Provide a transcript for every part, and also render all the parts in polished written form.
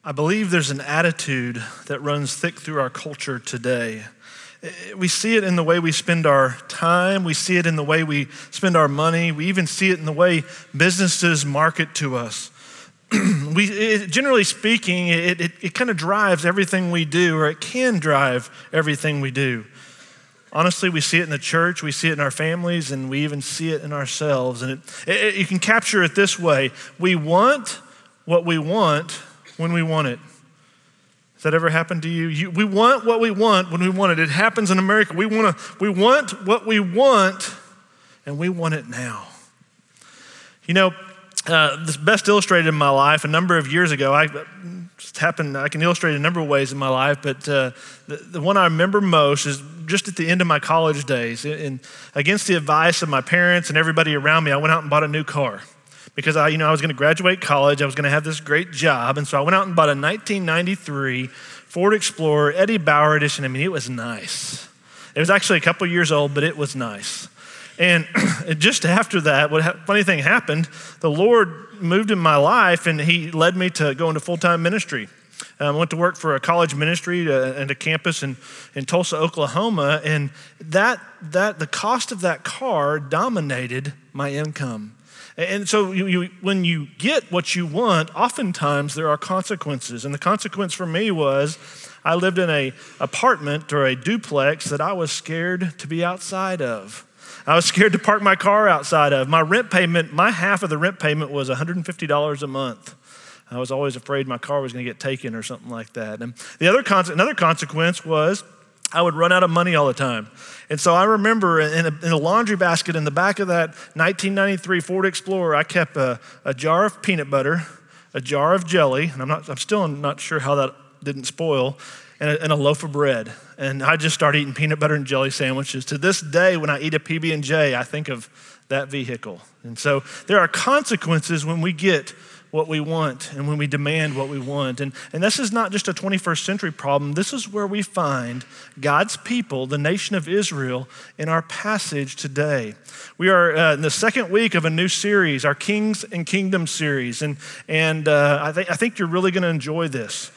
I believe there's an attitude that runs thick through our culture today. We see it in the way we spend our time. We see it in the way we spend our money. We even see it in the way businesses market to us. Generally speaking, it kind of drives everything we do, or it can drive everything we do. Honestly, we see it in the church, we see it in our families, and we even see it in ourselves. And you can capture it this way. We want what we want when we want it. Has that ever happened to you? We want what we want when we want it. It happens in America. We want what we want, and we want it now. You know, this best illustrated in my life a number of years ago. I can illustrate a number of ways in my life, but the one I remember most is just at the end of my college days. And against the advice of my parents and everybody around me, I went out and bought a new car. Because I was going to graduate college, I was going to have this great job, and so I went out and bought a 1993 Ford Explorer Eddie Bauer edition. I mean, it was nice. It was actually a couple years old, but it was nice. And just after that, funny thing happened, the Lord moved in my life, and He led me to go into full-time ministry. I went to work for a college ministry and a campus in Tulsa, Oklahoma, and the cost of that car dominated my income. And so when you get what you want, oftentimes there are consequences. And the consequence for me was I lived in an apartment or a duplex that I was scared to be outside of. I was scared to park my car outside of. My half of the rent payment was $150 a month. I was always afraid my car was going to get taken or something like that. And another consequence was I would run out of money all the time. And so I remember in a laundry basket in the back of that 1993 Ford Explorer, I kept a jar of peanut butter, a jar of jelly, and I'm still not sure how that didn't spoil, and a loaf of bread. And I just started eating peanut butter and jelly sandwiches. To this day, when I eat a PB&J, I think of that vehicle. And so there are consequences when we get what we want and when we demand what we want. And this is not just a 21st century problem. This is where we find God's people, the nation of Israel, in our passage today. We are in the second week of a new series, our Kings and Kingdom series. And I think you're really going to enjoy this.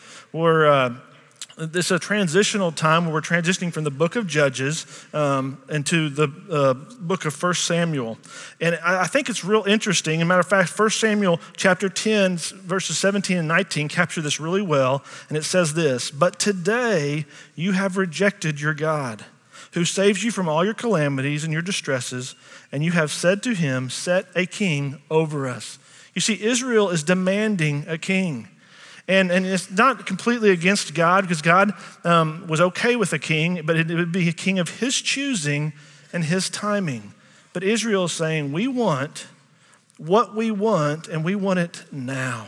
This is a transitional time where we're transitioning from the book of Judges into the book of 1 Samuel. And I think it's real interesting. As a matter of fact, 1 Samuel chapter 10, verses 17 and 19 capture this really well. And it says this, "But today you have rejected your God, who saves you from all your calamities and your distresses, and you have said to him, 'Set a king over us.'" You see, Israel is demanding a king. And it's not completely against God, because God was okay with a king, but it would be a king of his choosing and his timing. But Israel is saying, we want what we want, and we want it now.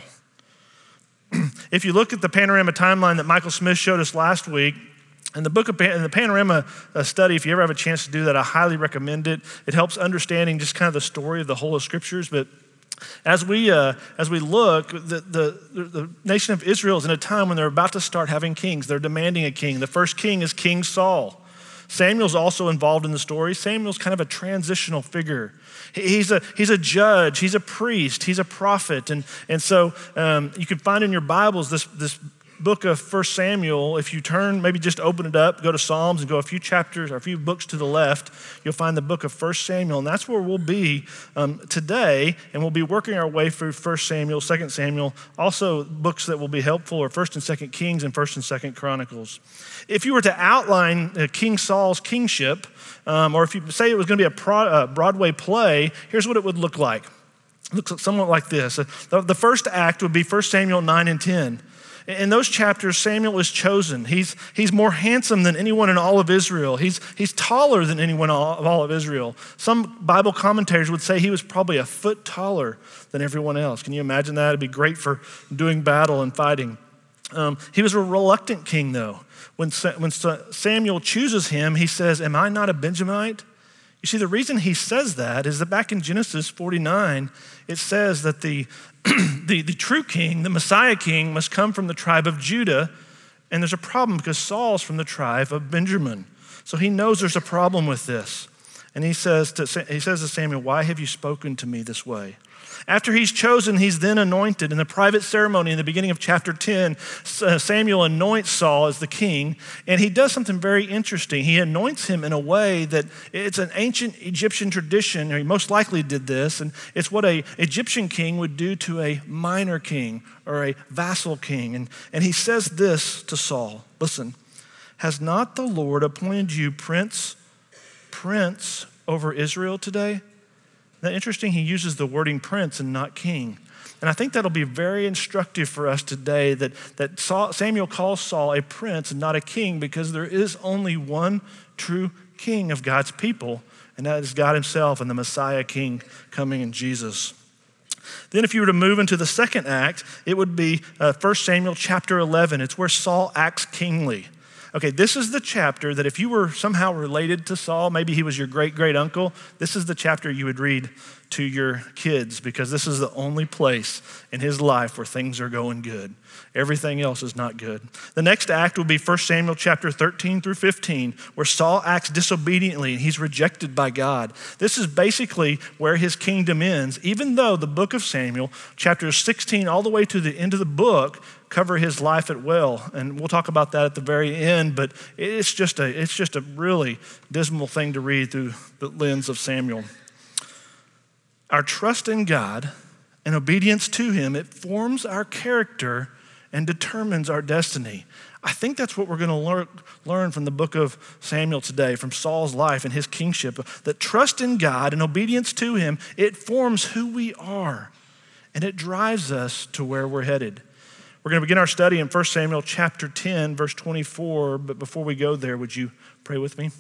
If you look at the panorama timeline that Michael Smith showed us last week, in the panorama study, if you ever have a chance to do that, I highly recommend it. It helps understanding just kind of the story of the whole of Scriptures. But as we look, the nation of Israel is in a time when they're about to start having kings. They're demanding a king. The first king is King Saul. Samuel's also involved in the story. Samuel's kind of a transitional figure. He's a judge. He's a priest. He's a prophet. And so you can find in your Bibles this book of 1 Samuel. If you turn, maybe just open it up, go to Psalms and go a few chapters or a few books to the left, you'll find the book of 1 Samuel. And that's where we'll be today. And we'll be working our way through 1 Samuel, 2 Samuel, also books that will be helpful are 1 and 2 Kings and 1 and 2 Chronicles. If you were to outline King Saul's kingship, or if you say it was going to be a Broadway play, here's what it would look like. It looks somewhat like this. The first act would be 1 Samuel 9 and 10. In those chapters, Samuel is chosen. He's more handsome than anyone in all of Israel. He's taller than anyone in all of Israel. Some Bible commentators would say he was probably a foot taller than everyone else. Can you imagine that? It'd be great for doing battle and fighting. He was a reluctant king, though. When Samuel chooses him, he says, "Am I not a Benjamite?" You see, the reason he says that is that back in Genesis 49, it says that the true king, the Messiah king, must come from the tribe of Judah. And there's a problem because Saul's from the tribe of Benjamin. So he knows there's a problem with this. And he says to Samuel, "Why have you spoken to me this way?" After he's chosen, he's then anointed. In the private ceremony in the beginning of chapter 10, Samuel anoints Saul as the king, and he does something very interesting. He anoints him in a way that it's an ancient Egyptian tradition, or he most likely did this, and it's what an Egyptian king would do to a minor king or a vassal king. And he says this to Saul, listen, has not the Lord appointed you prince over Israel today? Now, interesting, he uses the wording prince and not king. And I think that'll be very instructive for us today that Samuel calls Saul a prince and not a king, because there is only one true king of God's people, and that is God himself and the Messiah king coming in Jesus. Then if you were to move into the second act, it would be 1 Samuel chapter 11. It's where Saul acts kingly. Okay, this is the chapter that if you were somehow related to Saul, maybe he was your great-great uncle, this is the chapter you would read to your kids, because this is the only place in his life where things are going good. Everything else is not good. The next act will be 1 Samuel chapter 13 through 15, where Saul acts disobediently and he's rejected by God. This is basically where his kingdom ends, even though the book of Samuel, chapters 16 all the way to the end of the book, cover his life at will. And we'll talk about that at the very end, but it's just a really dismal thing to read through the lens of Samuel. Our trust in God and obedience to him, it forms our character and determines our destiny. I think that's what we're going to learn from the book of Samuel today, from Saul's life and his kingship, that trust in God and obedience to him, it forms who we are, and it drives us to where we're headed. We're going to begin our study in 1 Samuel chapter 10, verse 24, but before we go there, would you pray with me?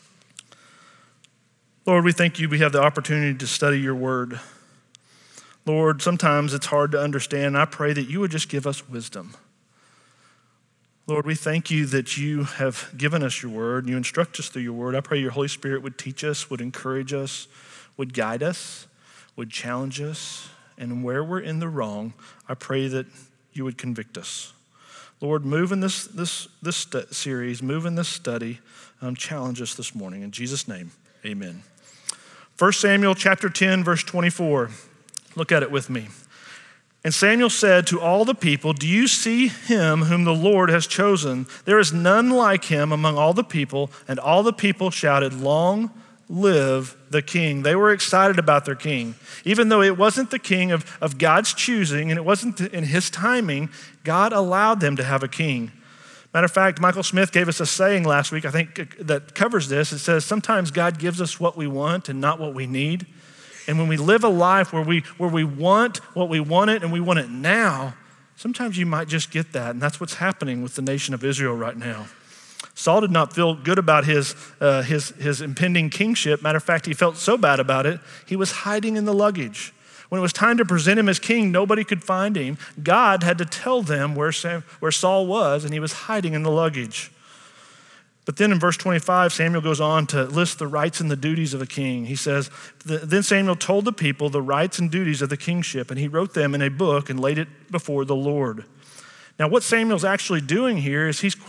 Lord, we thank you we have the opportunity to study your word. Lord, sometimes it's hard to understand, and I pray that you would just give us wisdom. Lord, we thank you that you have given us your word, and you instruct us through your word. I pray your Holy Spirit would teach us, would encourage us, would guide us, would challenge us, and where we're in the wrong, I pray that you would convict us. Lord, move in this series, move in this study, challenge us this morning. In Jesus' name, amen. 1 Samuel chapter 10, verse 24. Look at it with me. And Samuel said to all the people, do you see him whom the Lord has chosen? There is none like him among all the people. And all the people shouted, long live the king. They were excited about their king. Even though it wasn't the king of God's choosing and it wasn't in his timing, God allowed them to have a king. Matter of fact, Michael Smith gave us a saying last week, I think, that covers this. It says, sometimes God gives us what we want and not what we need. And when we live a life where we want what we want it and we want it now, sometimes you might just get that. And that's what's happening with the nation of Israel right now. Saul did not feel good about his impending kingship. Matter of fact, he felt so bad about it, he was hiding in the luggage. When it was time to present him as king, nobody could find him. God had to tell them where Saul was, and he was hiding in the luggage. But then in verse 25, Samuel goes on to list the rights and the duties of a king. He says, then Samuel told the people the rights and duties of the kingship, and he wrote them in a book and laid it before the Lord. Now, what Samuel's actually doing here is he's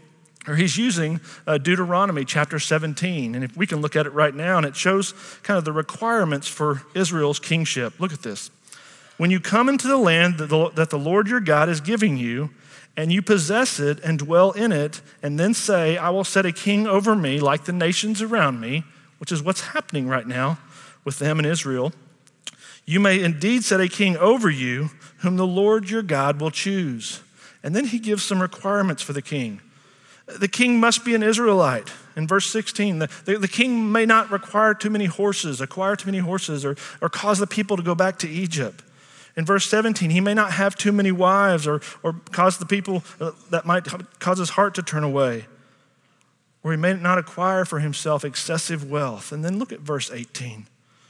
using Deuteronomy chapter 17. And if we can look at it right now, and it shows kind of the requirements for Israel's kingship. Look at this. When you come into the land that the Lord your God is giving you, and you possess it and dwell in it, and then say, I will set a king over me like the nations around me, which is what's happening right now with them in Israel. You may indeed set a king over you, whom the Lord your God will choose. And then he gives some requirements for the king. The king must be an Israelite. In verse 16, the king may not acquire too many horses, or cause the people to go back to Egypt. In verse 17, he may not have too many wives or cause the people that might cause his heart to turn away. Or he may not acquire for himself excessive wealth. And then look at verse 18.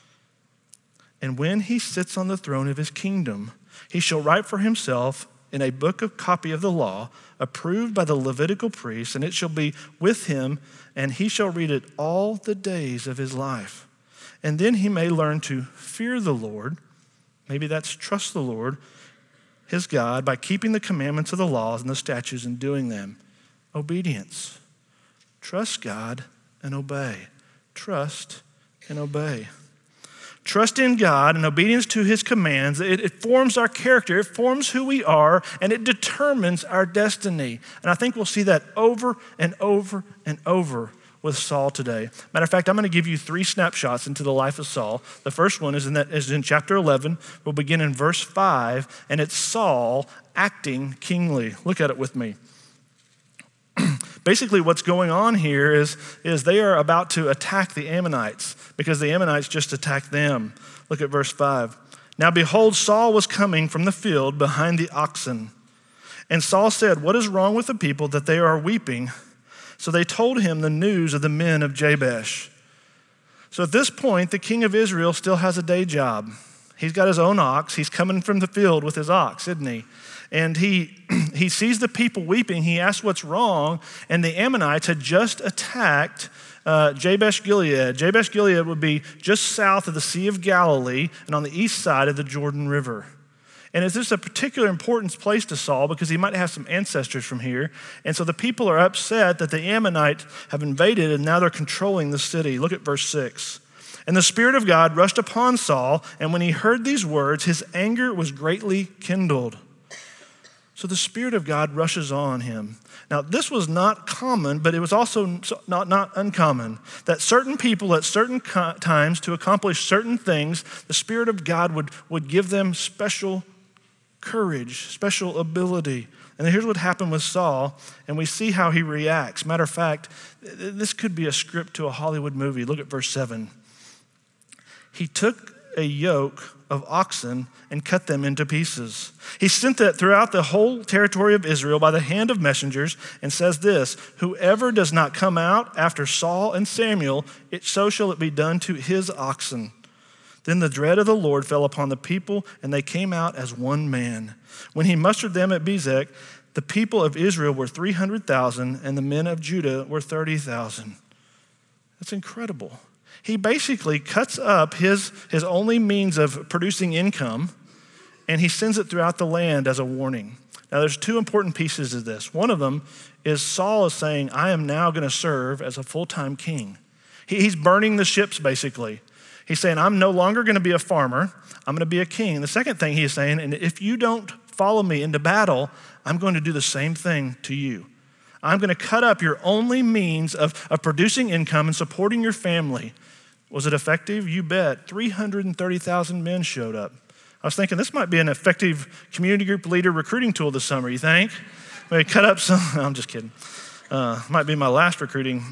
And when he sits on the throne of his kingdom, he shall write for himself in a book of copy of the law, approved by the Levitical priests, and it shall be with him, and he shall read it all the days of his life. And then he may learn to fear the Lord. Maybe that's trust the Lord, his God, by keeping the commandments of the laws and the statutes and doing them. Obedience. Trust God and obey. Trust and obey. Trust in God and obedience to his commands, it forms our character, it forms who we are, and it determines our destiny. And I think we'll see that over and over and over with Saul today. Matter of fact, I'm going to give you 3 snapshots into the life of Saul. The first one is in chapter 11. We'll begin in verse 5, and it's Saul acting kingly. Look at it with me. Basically, what's going on here is they are about to attack the Ammonites because the Ammonites just attacked them. Look at verse 5. Now behold, Saul was coming from the field behind the oxen. And Saul said, what is wrong with the people that they are weeping? So they told him the news of the men of Jabesh. So at this point, the king of Israel still has a day job. He's got his own ox. He's coming from the field with his ox, isn't he? And he sees the people weeping. He asks what's wrong. And the Ammonites had just attacked Jabesh Gilead. Jabesh Gilead would be just south of the Sea of Galilee and on the east side of the Jordan River. And it's just a particular importance place to Saul because he might have some ancestors from here. And so the people are upset that the Ammonites have invaded and now they're controlling the city. Look at verse 6. And the Spirit of God rushed upon Saul, and when he heard these words, his anger was greatly kindled. So the Spirit of God rushes on him. Now, this was not common, but it was also not uncommon, that certain people at certain times to accomplish certain things, the Spirit of God would give them special courage, special ability. And here's what happened with Saul, and we see how he reacts. Matter of fact, this could be a script to a Hollywood movie. Look at verse 7. He took a yoke of oxen and cut them into pieces. He sent that throughout the whole territory of Israel by the hand of messengers and says this, whoever does not come out after Saul and Samuel, so shall it be done to his oxen. Then the dread of the Lord fell upon the people, and they came out as one man. When he mustered them at Bezek, the people of Israel were 300,000, and the men of Judah were 30,000. That's incredible. He basically cuts up his only means of producing income, and he sends it throughout the land as a warning. Now, there's 2 important pieces of this. One of them is Saul is saying, I am now going to serve as a full-time king. He's burning the ships, basically. He's saying, I'm no longer going to be a farmer. I'm going to be a king. And the second thing he is saying, and if you don't follow me into battle, I'm going to do the same thing to you. I'm going to cut up your only means of producing income and supporting your family. Was it effective? You bet. 330,000 men showed up. I was thinking this might be an effective community group leader recruiting tool this summer, you think? Maybe cut up some, no, I'm just kidding. Might be my last recruiting.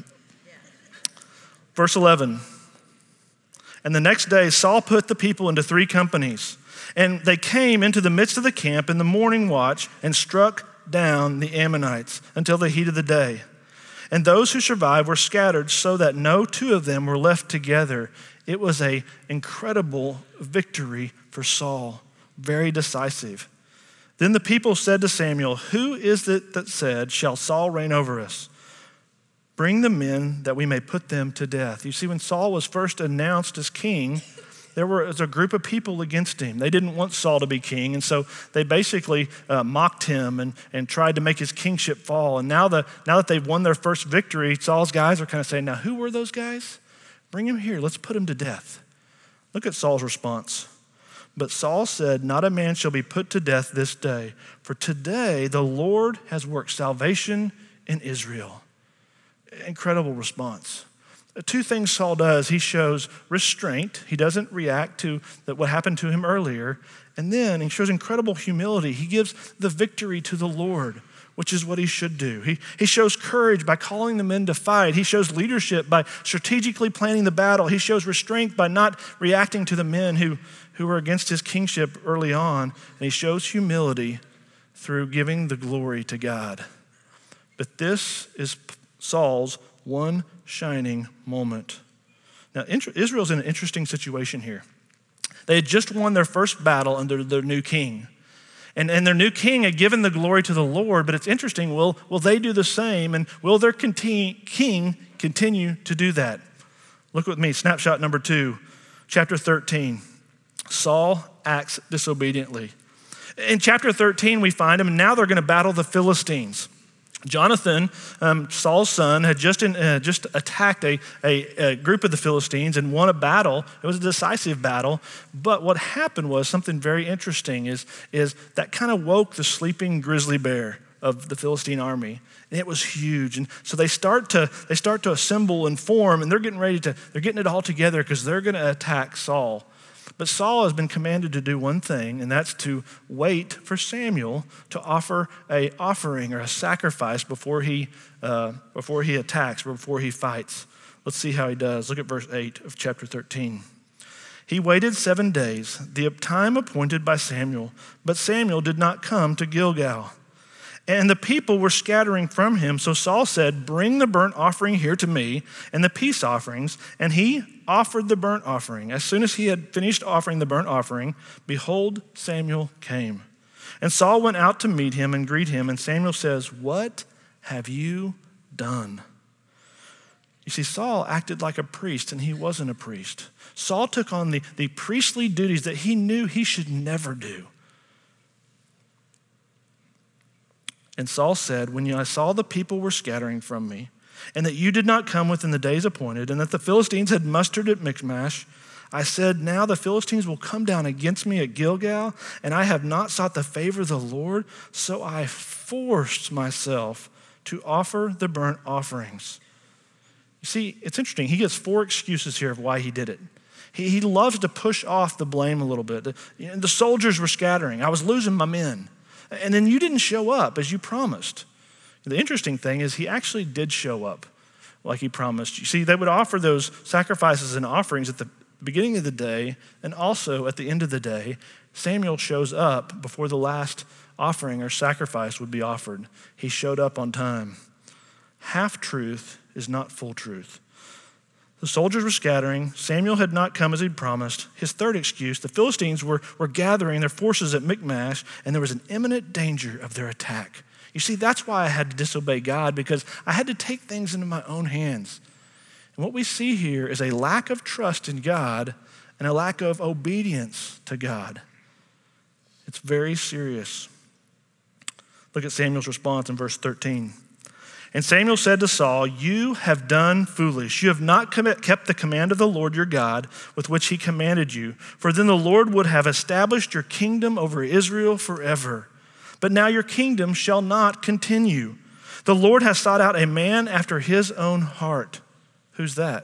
Verse 11. And the next day, Saul put the people into 3 companies, and they came into the midst of the camp in the morning watch and struck down the Ammonites until the heat of the day. And those who survived were scattered so that no 2 of them were left together. It was an incredible victory for Saul, very decisive. Then the people said to Samuel, who is it that said, shall Saul reign over us? Bring the men that we may put them to death. You see, when Saul was first announced as king, there was a group of people against him. They didn't want Saul to be king, and so they basically mocked him and tried to make his kingship fall. And now that they've won their first victory, Saul's guys are kind of saying, now who were those guys? Bring him here. Let's put him to death. Look at Saul's response. But Saul said, not a man shall be put to death this day, for today the Lord has worked salvation in Israel. Incredible response. 2 things Saul does. He shows restraint. He doesn't react to what happened to him earlier. And then he shows incredible humility. He gives the victory to the Lord, which is what he should do. He shows courage by calling the men to fight. He shows leadership by strategically planning the battle. He shows restraint by not reacting to the men who were against his kingship early on. And he shows humility through giving the glory to God. But this is Saul's one shining moment. Now, Israel's in an interesting situation here. They had just won their first battle under their new king. And their new king had given the glory to the Lord, but it's interesting, will they do the same? And will their king continue to do that? Look with me, snapshot number 2, chapter 13. Saul acts disobediently. In chapter 13, we find him, and now they're going to battle the Philistines. Jonathan, Saul's son, had just attacked a group of the Philistines and won a battle. It was a decisive battle. But what happened was something very interesting is that kind of woke the sleeping grizzly bear of the Philistine army. And it was huge. And so they start to assemble and form, and they're getting it all together because they're going to attack Saul. But Saul has been commanded to do one thing, and that's to wait for Samuel to offer an offering or a sacrifice before he attacks, or before he fights. Let's see how he does. Look at verse 8 of chapter 13. He waited 7 days, the time appointed by Samuel, but Samuel did not come to Gilgal. And the people were scattering from him. So Saul said, "Bring the burnt offering here to me and the peace offerings." And he offered the burnt offering. As soon as he had finished offering the burnt offering, behold, Samuel came. And Saul went out to meet him and greet him. And Samuel says, "What have you done?" You see, Saul acted like a priest, and he wasn't a priest. Saul took on the priestly duties that he knew he should never do. And Saul said, "When I saw the people were scattering from me, and that you did not come within the days appointed, and that the Philistines had mustered at Michmash, I said, now the Philistines will come down against me at Gilgal, and I have not sought the favor of the Lord, so I forced myself to offer the burnt offerings." You see, it's interesting. He gives 4 excuses here of why he did it. He loves to push off the blame a little bit. The soldiers were scattering. I was losing my men. And then you didn't show up as you promised. The interesting thing is he actually did show up like he promised. You see, they would offer those sacrifices and offerings at the beginning of the day and also at the end of the day. Samuel shows up before the last offering or sacrifice would be offered. He showed up on time. Half truth is not full truth. The soldiers were scattering. Samuel had not come as he'd promised. His third excuse, the Philistines were gathering their forces at Michmash, and there was an imminent danger of their attack. You see, that's why I had to disobey God, because I had to take things into my own hands. And what we see here is a lack of trust in God and a lack of obedience to God. It's very serious. Look at Samuel's response in verse 13. And Samuel said to Saul, "You have done foolish. You have not kept the command of the Lord your God with which he commanded you. For then the Lord would have established your kingdom over Israel forever. But now your kingdom shall not continue. The Lord has sought out a man after his own heart." Who's that?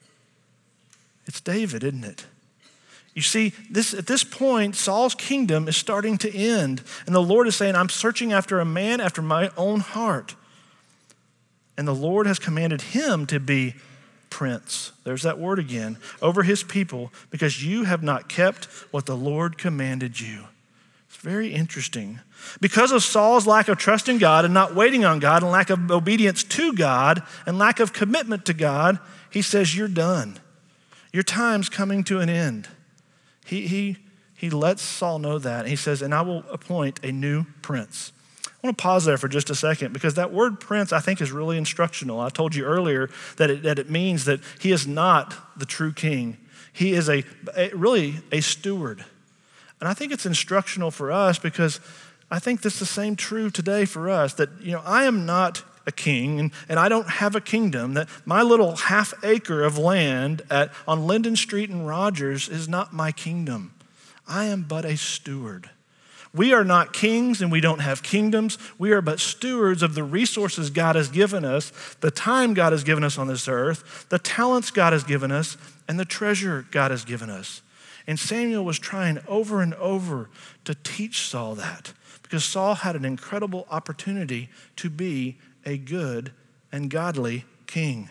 It's David, isn't it? You see, at this point, Saul's kingdom is starting to end. And the Lord is saying, "I'm searching after a man after my own heart." And the Lord has commanded him to be prince, there's that word again, over his people, because you have not kept what the Lord commanded you. It's very interesting. Because of Saul's lack of trust in God and not waiting on God and lack of obedience to God and lack of commitment to God, he says, "You're done. Your time's coming to an end." He lets Saul know that. And he says, "And I will appoint a new prince." I want to pause there for just a second, because that word prince, I think, is really instructional. I told you earlier that it means that he is not the true king. He is really a steward. And I think it's instructional for us, because I think this is the same true today for us, that I am not a king and I don't have a kingdom, that my little half acre of land on Linden Street in Rogers is not my kingdom. I am but a steward. We are not kings and we don't have kingdoms. We are but stewards of the resources God has given us, the time God has given us on this earth, the talents God has given us, and the treasure God has given us. And Samuel was trying over and over to teach Saul that, because Saul had an incredible opportunity to be a good and godly king.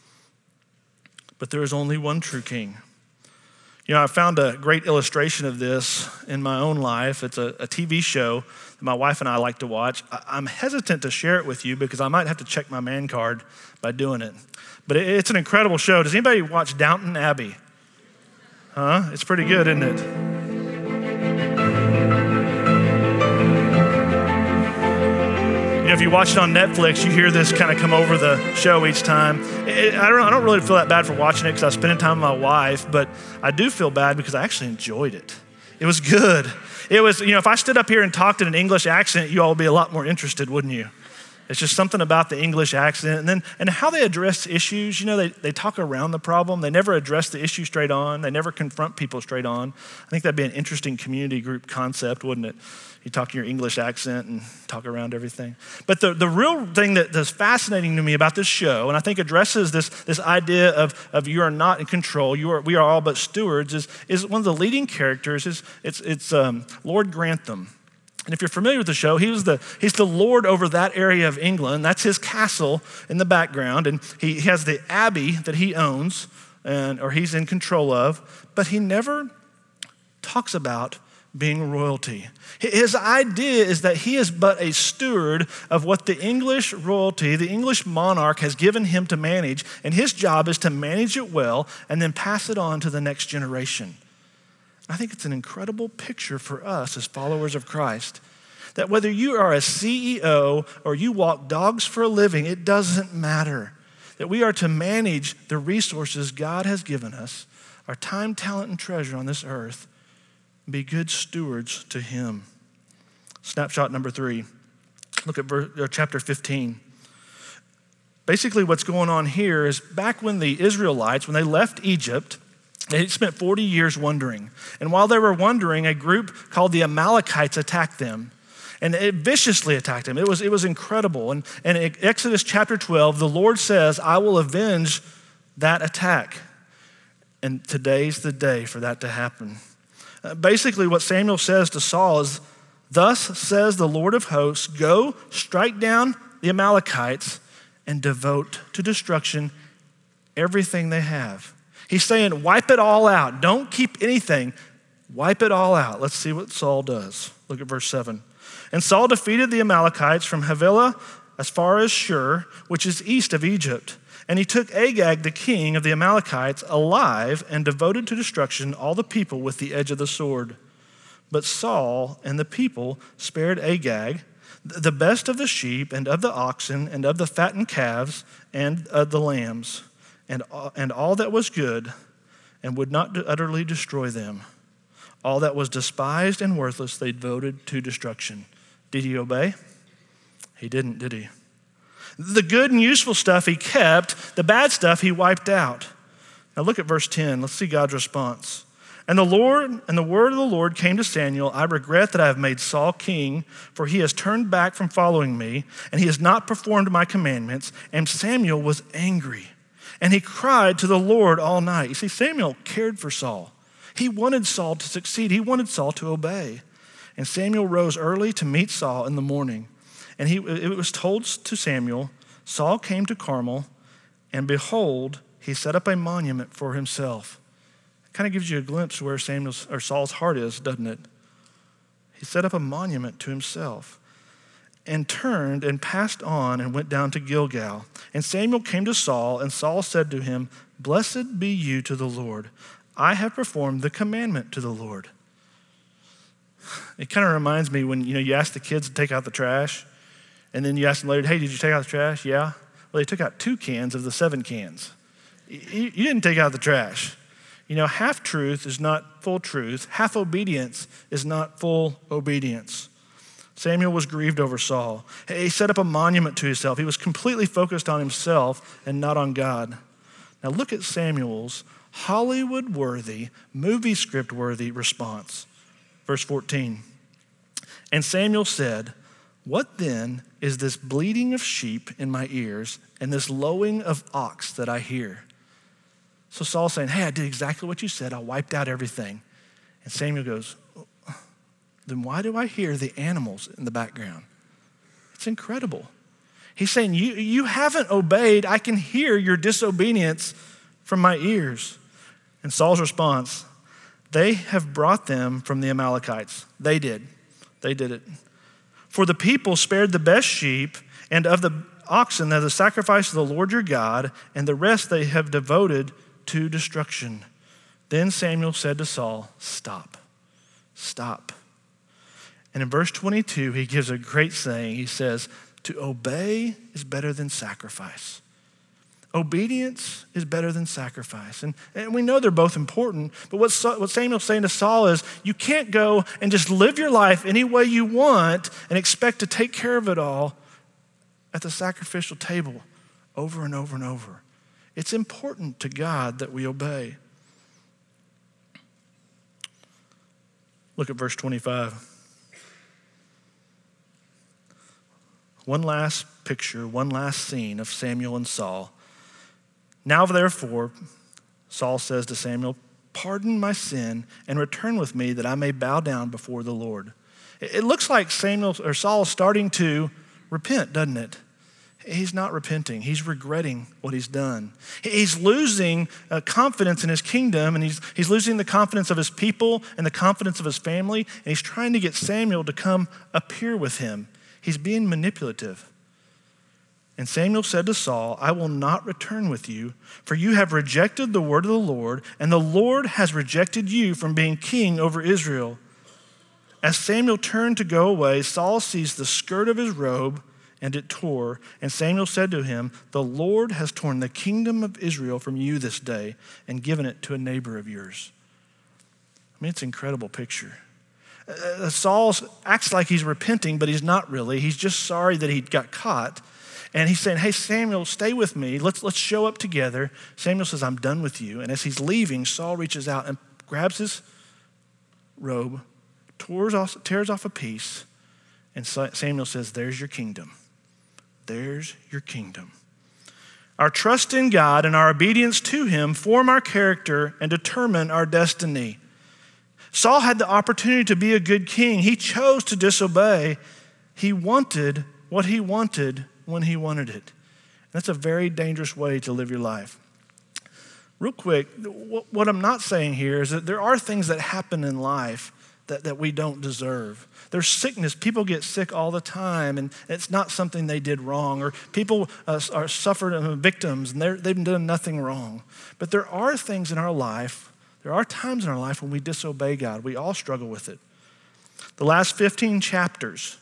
But there is only one true king. I found a great illustration of this in my own life. It's a TV show that my wife and I like to watch. I'm hesitant to share it with you because I might have to check my man card by doing it. But it's an incredible show. Does anybody watch Downton Abbey? Huh? It's pretty good, isn't it? If you watch it on Netflix, you hear this kind of come over the show each time. I don't really feel that bad for watching it because I was spending time with my wife, but I do feel bad because I actually enjoyed it. It was good. It was, if I stood up here and talked in an English accent, you all would be a lot more interested, wouldn't you? It's just something about the English accent and how they address issues. They talk around the problem. They never address the issue straight on. They never confront people straight on. I think that'd be an interesting community group concept, wouldn't it? You talk in your English accent and talk around everything. But the real thing that's fascinating to me about this show, and I think addresses this idea of you are not in control, we are all but stewards, is one of the leading characters. It's Lord Grantham. And if you're familiar with the show, he's the lord over that area of England. That's his castle in the background, and he has the abbey that he owns or he's in control of, but he never talks about being royalty. His idea is that he is but a steward of what the English royalty, the English monarch has given him to manage, and his job is to manage it well and then pass it on to the next generation. I think it's an incredible picture for us as followers of Christ, that whether you are a CEO or you walk dogs for a living, it doesn't matter. That we are to manage the resources God has given us, our time, talent, and treasure on this earth, and be good stewards to him. Snapshot number 3. Look at chapter 15. Basically what's going on here is back when the Israelites, when they left Egypt, they spent 40 years wandering. And while they were wandering, a group called the Amalekites attacked them. And it viciously attacked them. It was incredible. And in Exodus chapter 12, the Lord says, I will avenge that attack. And today's the day for that to happen. Basically, what Samuel says to Saul is, thus says the Lord of hosts, go strike down the Amalekites and devote to destruction everything they have. He's saying, wipe it all out. Don't keep anything. Wipe it all out. Let's see what Saul does. Look at verse 7. And Saul defeated the Amalekites from Havilah as far as Shur, which is east of Egypt. And he took Agag, the king of the Amalekites, alive and devoted to destruction all the people with the edge of the sword. But Saul and the people spared Agag, the best of the sheep and of the oxen and of the fattened calves and of the lambs, and all that was good, and would not utterly destroy them. All that was despised and worthless they devoted to destruction. Did he obey? He didn't, did he? The good and useful stuff he kept, the bad stuff he wiped out. Now look at verse 10. Let's see God's response. And the word of the Lord came to Samuel, I regret that I have made Saul king, for he has turned back from following me, and he has not performed my commandments. And Samuel was angry, and he cried to the Lord all night. You see, Samuel cared for Saul. He wanted Saul to succeed. He wanted Saul to obey. And Samuel rose early to meet Saul in the morning. And it was told to Samuel, Saul came to Carmel, and behold, he set up a monument for himself. It kind of gives you a glimpse where Saul's heart is, doesn't it? He set up a monument to himself and turned and passed on and went down to Gilgal. And Samuel came to Saul, and Saul said to him, Blessed be you to the Lord. I have performed the commandment to the Lord. It kind of reminds me when you ask the kids to take out the trash, and then you ask them later, hey, did you take out the trash? Yeah. Well, they took out 2 cans of the 7 cans. You didn't take out the trash. Half truth is not full truth. Half obedience is not full obedience. Samuel was grieved over Saul. He set up a monument to himself. He was completely focused on himself and not on God. Now look at Samuel's Hollywood-worthy, movie script-worthy response. Verse 14. And Samuel said, what then is this bleating of sheep in my ears and this lowing of ox that I hear? So Saul's saying, hey, I did exactly what you said. I wiped out everything. And Samuel goes, then why do I hear the animals in the background? It's incredible. He's saying, you haven't obeyed. I can hear your disobedience from my ears. And Saul's response, they have brought them from the Amalekites. They did it. For the people spared the best sheep and of the oxen of the sacrifice of the Lord your God, and the rest they have devoted to destruction. Then Samuel said to Saul, stop. And in verse 22, he gives a great saying. He says, to obey is better than sacrifice. Obedience is better than sacrifice. And we know they're both important, but what Samuel's saying to Saul is, you can't go and just live your life any way you want and expect to take care of it all at the sacrificial table over and over and over. It's important to God that we obey. Look at verse 25. One last picture, one last scene of Samuel and Saul. Now therefore, Saul says to Samuel, pardon my sin and return with me that I may bow down before the Lord. It looks like Saul is starting to repent, doesn't it? He's not repenting. He's regretting what he's done. He's losing confidence in his kingdom, and he's losing the confidence of his people and the confidence of his family, and he's trying to get Samuel to come appear with him. He's being manipulative. And Samuel said to Saul, I will not return with you, for you have rejected the word of the Lord, and the Lord has rejected you from being king over Israel. As Samuel turned to go away, Saul seized the skirt of his robe, and it tore. And Samuel said to him, the Lord has torn the kingdom of Israel from you this day and given it to a neighbor of yours. I mean, it's an incredible picture. Saul acts like he's repenting, but he's not really. He's just sorry that he got caught. And he's saying, hey, Samuel, stay with me. Let's show up together. Samuel says, I'm done with you. And as he's leaving, Saul reaches out and grabs his robe, tears off a piece, and Samuel says, there's your kingdom. There's your kingdom. Our trust in God and our obedience to him form our character and determine our destiny. Saul had the opportunity to be a good king. He chose to disobey. He wanted what he wanted when he wanted it. That's a very dangerous way to live your life. Real quick, what I'm not saying here is that there are things that happen in life that we don't deserve. There's sickness. People get sick all the time, and it's not something they did wrong. Or people are suffered victims, and they've done nothing wrong. But there are things in our life, there are times in our life when we disobey God. We all struggle with it. The last 15 chapters,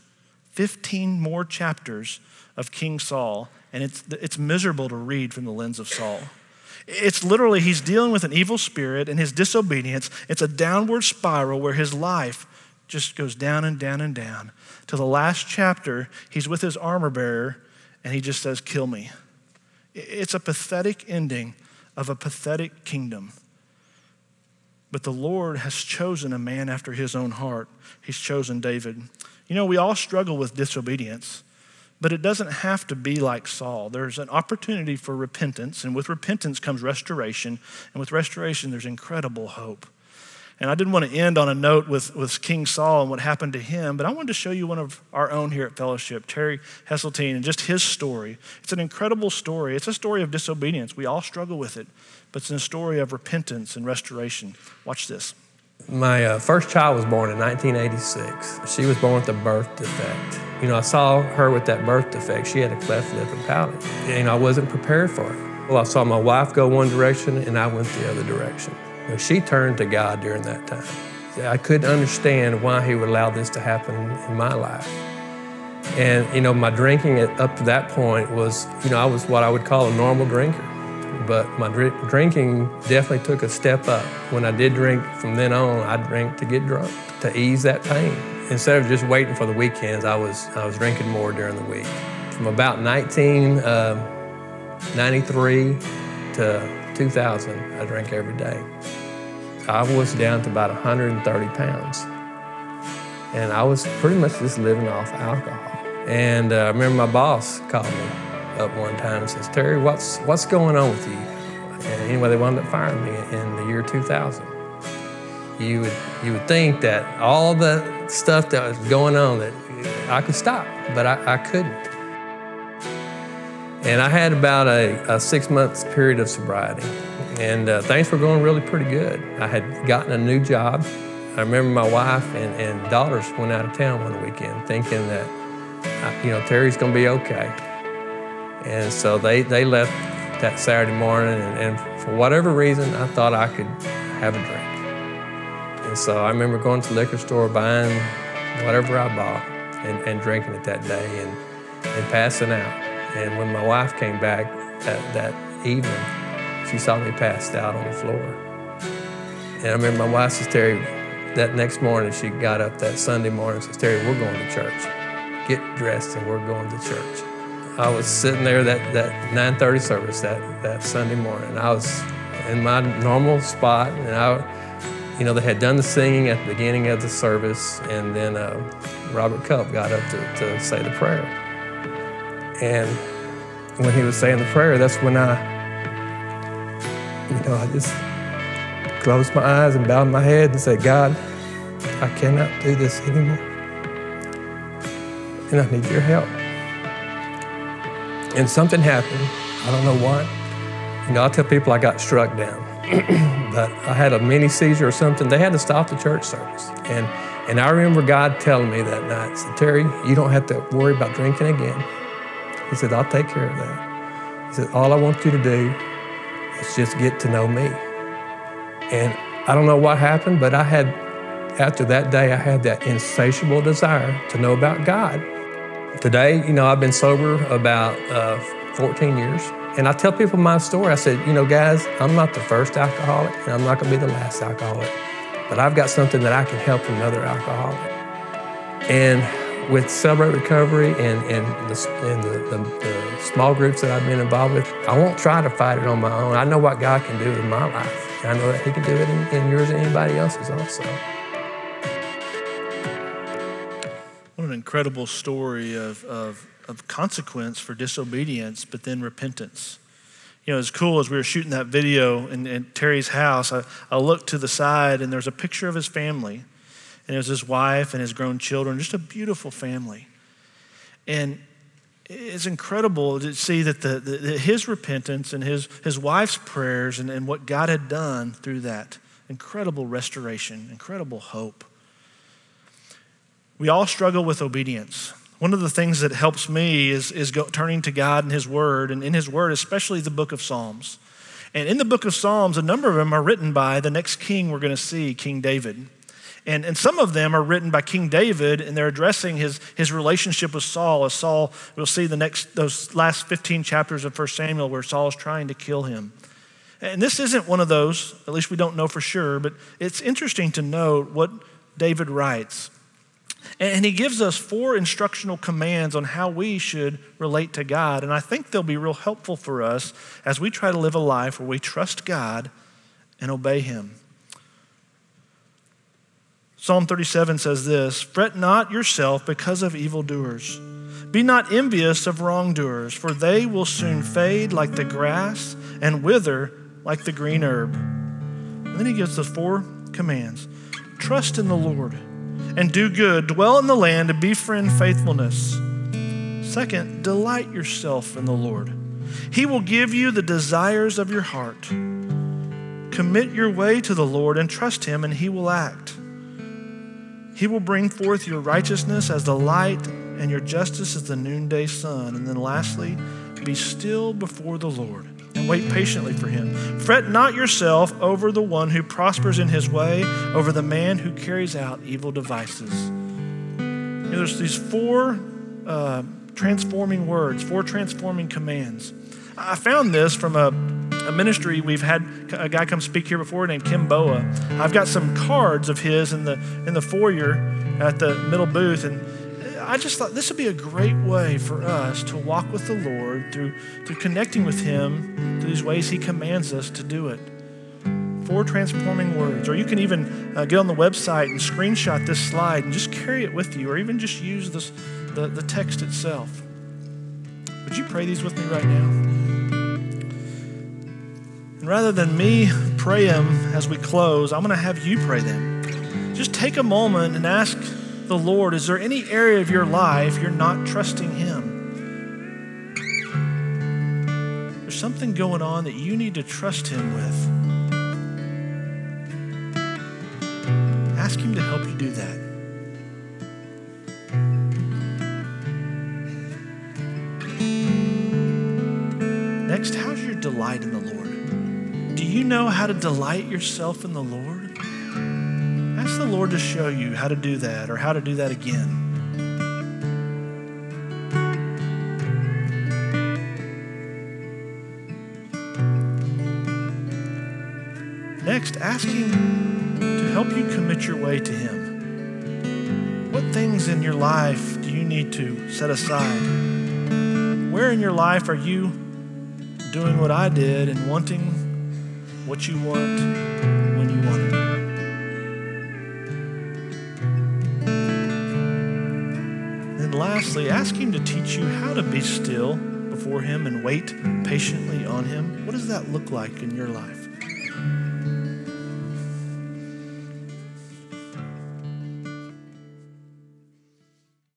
15 more chapters of King Saul, and it's miserable to read from the lens of Saul. It's literally, he's dealing with an evil spirit and his disobedience. It's a downward spiral where his life just goes down and down and down. Till the last chapter, he's with his armor bearer and he just says, kill me. It's a pathetic ending of a pathetic kingdom. But the Lord has chosen a man after his own heart. He's chosen David. You know, we all struggle with disobedience. But it doesn't have to be like Saul. There's an opportunity for repentance, and with repentance comes restoration, and with restoration there's incredible hope. And I didn't want to end on a note with King Saul and what happened to him, but I wanted to show you one of our own here at Fellowship, Terry Heseltine, and just his story. It's an incredible story. It's a story of disobedience. We all struggle with it, but it's a story of repentance and restoration. Watch this. My first child was born in 1986. She was born with a birth defect. You know, I saw her with that birth defect. She had a cleft lip and palate. And I wasn't prepared for it. Well, I saw my wife go one direction and I went the other direction. You know, she turned to God during that time. I couldn't understand why he would allow this to happen in my life. And, you know, my drinking up to that point was, you know, I was what I would call a normal drinker. But my drinking definitely took a step up. When I did drink from then on, I drank to get drunk, to ease that pain. Instead of just waiting for the weekends, I was drinking more during the week. From about 1993 to 2000, I drank every day. I was down to about 130 pounds. And I was pretty much just living off alcohol. And I remember my boss called me up one time and says, Terry, what's going on with you? And anyway, they wound up firing me in the year 2000. You would think that all the stuff that was going on that I could stop, but I couldn't. And I had about a 6-month period of sobriety, and things were going really pretty good. I had gotten a new job. I remember my wife and daughters went out of town one weekend thinking that, you know, Terry's gonna be okay. And so they left that Saturday morning, and for whatever reason, I thought I could have a drink. And so I remember going to the liquor store, buying whatever I bought, and drinking it that day, and passing out. And when my wife came back that evening, she saw me passed out on the floor. And I remember my wife says, Terry, that next morning, she got up that Sunday morning and says, Terry, we're going to church. Get dressed and we're going to church. I was sitting there that 9:30 service that Sunday morning. I was in my normal spot, and they had done the singing at the beginning of the service, and then Robert Cup got up to say the prayer. And when he was saying the prayer, that's when I just closed my eyes and bowed my head and said, God, I cannot do this anymore, and I need your help. And something happened. I don't know what. I tell people I got struck down, but I had a mini seizure or something. They had to stop the church service. And I remember God telling me that night, he said, Terry, you don't have to worry about drinking again. He said, I'll take care of that. He said, all I want you to do is just get to know me. And I don't know what happened, but after that day, I had that insatiable desire to know about God. Today, I've been sober about 14 years. And I tell people my story. I said, guys, I'm not the first alcoholic, and I'm not going to be the last alcoholic. But I've got something that I can help another alcoholic. And with Celebrate Recovery and the small groups that I've been involved with, I won't try to fight it on my own. I know what God can do in my life. And I know that he can do it in yours and anybody else's also. What an incredible story of consequence for disobedience, but then repentance. As cool as we were shooting that video in Terry's house, I looked to the side and there's a picture of his family. And it was his wife and his grown children, just a beautiful family. And it's incredible to see that his repentance and his wife's prayers and what God had done through that. Incredible restoration, incredible hope. We all struggle with obedience. One of the things that helps me is turning to God and his word, and in his word, especially the book of Psalms. And in the book of Psalms, a number of them are written by the next king we're going to see, King David. And some of them are written by King David, and they're addressing his relationship with Saul. As Saul, we'll see those last 15 chapters of 1 Samuel where Saul's trying to kill him. And this isn't one of those, at least we don't know for sure, but it's interesting to note what David writes. And he gives us 4 instructional commands on how we should relate to God. And I think they'll be real helpful for us as we try to live a life where we trust God and obey him. Psalm 37 says this, "Fret not yourself because of evildoers. Be not envious of wrongdoers, for they will soon fade like the grass and wither like the green herb." And then he gives us 4 commands. Trust in the Lord and do good. Dwell in the land and befriend faithfulness. Second, delight yourself in the Lord. He will give you the desires of your heart. Commit your way to the Lord and trust him, and he will act. He will bring forth your righteousness as the light and your justice as the noonday sun. And then lastly, be still before the Lord and wait patiently for him. Fret not yourself over the one who prospers in his way, over the man who carries out evil devices. There's these 4 transforming words, 4 transforming commands. I found this from a ministry. We've had a guy come speak here before named Kim Boa. I've got some cards of his in the foyer at the middle booth, and I just thought this would be a great way for us to walk with the Lord through connecting with him through these ways he commands us to do it. 4 transforming words. Or you can even get on the website and screenshot this slide and just carry it with you, or even just use the text itself. Would you pray these with me right now? And rather than me pray them as we close, I'm going to have you pray them. Just take a moment and ask the Lord, is there any area of your life you're not trusting him? There's something going on that you need to trust him with. Ask him to help you do that. Next, how's your delight in the Lord? Do you know how to delight yourself in the Lord? Ask the Lord to show you how to do that, or how to do that again. Next, ask him to help you commit your way to him. What things in your life do you need to set aside? Where in your life are you doing what I did and wanting what you want when you want it? And lastly, ask him to teach you how to be still before him and wait patiently on him. What does that look like in your life?